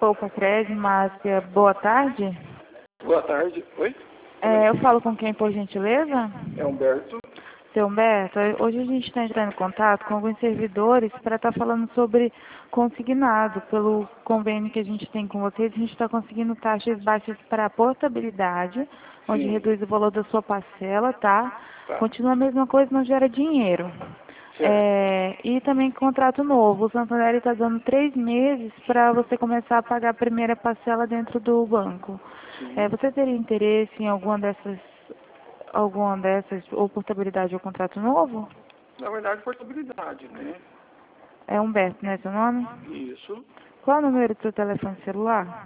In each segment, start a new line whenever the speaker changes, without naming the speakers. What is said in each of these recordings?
Poupa Crédito, Márcia. Boa tarde.
Boa tarde. Oi?
Eu falo com quem, por gentileza?
É Humberto.
Seu Humberto, hoje a gente está entrando em contato com alguns servidores para estar falando sobre consignado. Pelo convênio que a gente tem com vocês, a gente está conseguindo taxas baixas para portabilidade, onde
Sim.
reduz o valor da sua parcela, tá?
Tá.
Continua a mesma coisa, não gera dinheiro.
Certo.
E também contrato novo. O Santander está dando 3 meses para você começar a pagar a primeira parcela dentro do banco.
Sim.
Você teria interesse em alguma dessas, ou portabilidade ou contrato novo?
Na verdade, portabilidade, né?
É Humberto, né, seu nome?
Isso.
Qual é o número do seu telefone celular?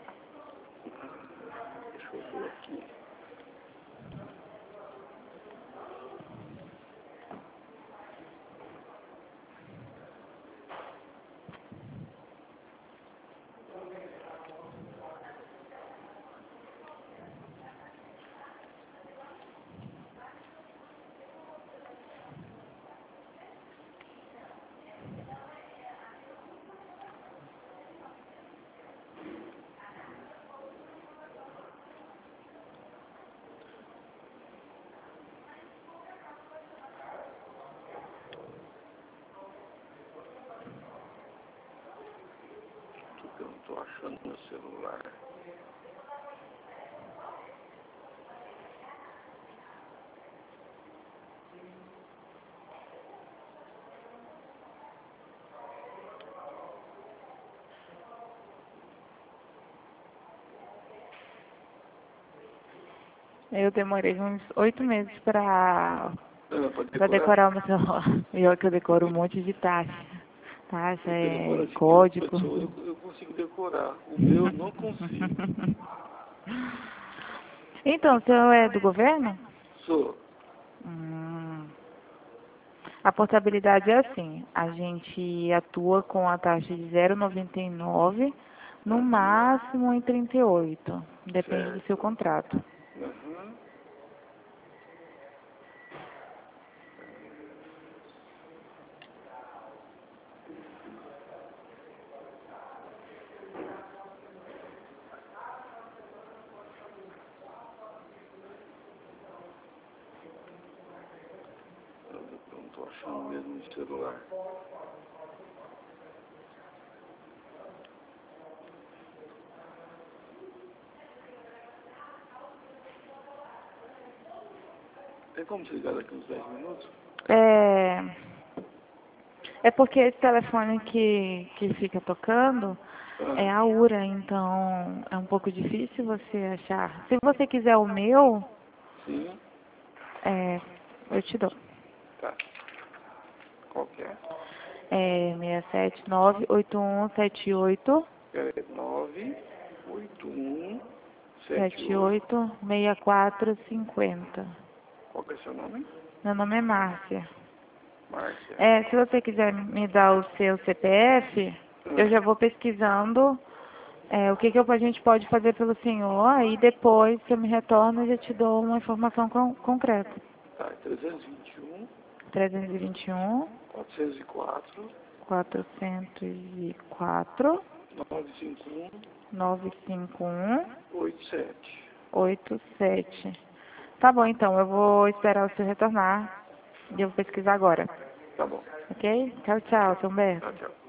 Deixa eu ver aqui. Eu não estou achando meu celular.
Eu demorei uns 8 meses para
Para
decorar o meu celular. E olha que eu decoro um monte de taxa. Taxa,
Você demora assim,
código.
pessoa, eu consigo decorar. O meu eu não consigo.
Então, o senhor é do governo?
Sou.
Hum. A portabilidade é assim, a gente atua com a taxa de 0,99, no máximo em 38, depende do seu
Certo.
contrato.
Uhum. Eu não estou achando mesmo no celular. Tem como você ligar daqui uns 10 minutos?
É, é porque esse telefone que fica tocando é
Ah,
a URA, então é um pouco difícil você achar. Se você quiser o meu,
sim.
é, eu te dou.
Tá. Qual que é?
É 6798178
É 98178.
786450.
Qual que é seu nome?
Meu nome é Márcia.
Márcia.
Se você quiser me dar o seu CPF, eu já vou pesquisando o que a gente pode fazer pelo senhor, aí depois que eu me retorno eu já te dou uma informação concreta.
Tá, 321
321
404
404
951
951
87.
87. Tá bom, então, eu vou esperar o senhor retornar e eu vou pesquisar agora.
Tá bom.
Ok? Tchau, tchau, seu Humberto.
Tchau, tchau.